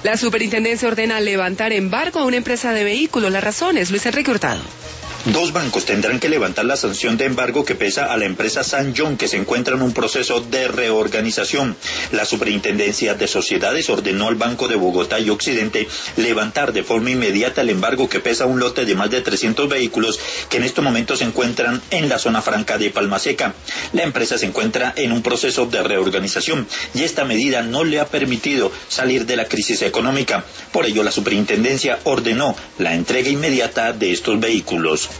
La superintendencia ordena levantar embargo a una empresa de vehículos. Las razones, Luis Enrique Hurtado. Dos bancos tendrán que levantar la sanción de embargo que pesa a la empresa San John, que se encuentra en un proceso de reorganización. La Superintendencia de Sociedades ordenó al Banco de Bogotá y Occidente levantar de forma inmediata el embargo que pesa un lote de más de 300 vehículos que en estos momentos se encuentran en la zona franca de Palma Seca. La empresa se encuentra en un proceso de reorganización y esta medida no le ha permitido salir de la crisis económica. Por ello, la Superintendencia ordenó la entrega inmediata de estos vehículos.